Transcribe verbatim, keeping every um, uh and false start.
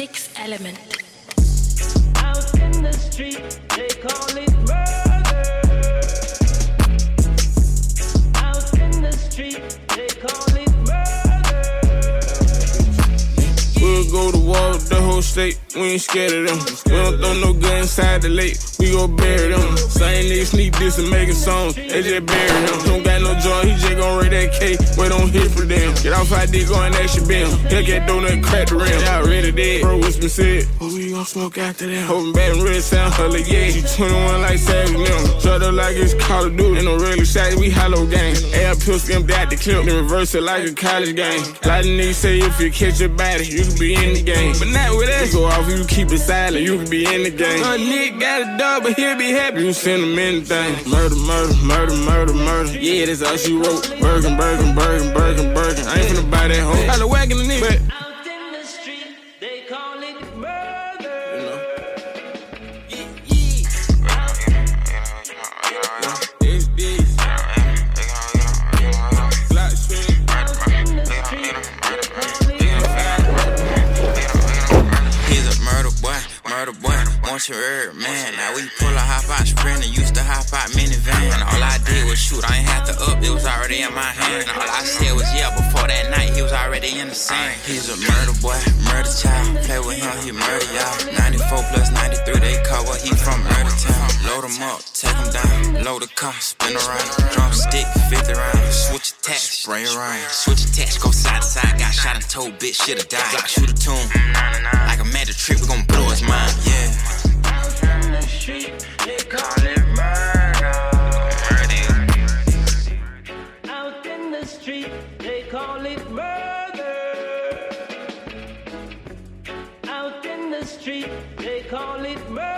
Six Element. Out in the street, they call it murder. Out in the street, they call it murder. We'll go to war with the whole state, we ain't scared of them. We don't throw no gun inside the lake, we gon' bury them. Same niggas sneak this and making songs, they just bury him. Don't got no joy, he just gon' rate that K, wait on hit for them. Get off I D, go and action beam. He'll get donut, crack the rim. Y'all ready dead, bro, what's been said? What we gon' smoke after them? Hoping Baton Rouge sound hella, yeah. She twenty-one like Savage them. Shut up like it's Call of Duty. Ain't no regular shots, we hollow gang. Air pistol empty out the clip, then reverse it like a college game. A lot of niggas say if you catch your body, you can be in the game. But not with us. You go off, you keep it silent, you can be in the game. A nigga got a dog, but he'll be happy. You send him anything. Murder, murder, murder, murder, murder. Yeah, that's all she wrote. Bergen, Bergen, Bergen, Bergen, Bergen. I ain't finna buy that hoe. I was whacking the nigga, but Out in the street, they call it murder. you know. It's this. Black shit. He's a murder boy, murder boy, want your herb, man. Now we pull a hop out sprinter, used to hop out minivan. All I did was shoot, I ain't had to up, it was already in my hand. All I said was yeah, before that night, he was already in the sand. He's a murder boy, murder child, play with him, he murder y'all. ninety-four plus ninety-three, they cover, he from murder town. Load him up, take him down, load the car, spin around. Drumstick, fifty rounds, switch attacks, spray around. Switch attacks, go side to side, got shot and told, bitch, should've died. Glock shoot a tune, like a magic trick, we gon' blow his mind, yeah. Out in the street, they call it murder. Out in the street, they call it murder. Out in the street, they call it murder.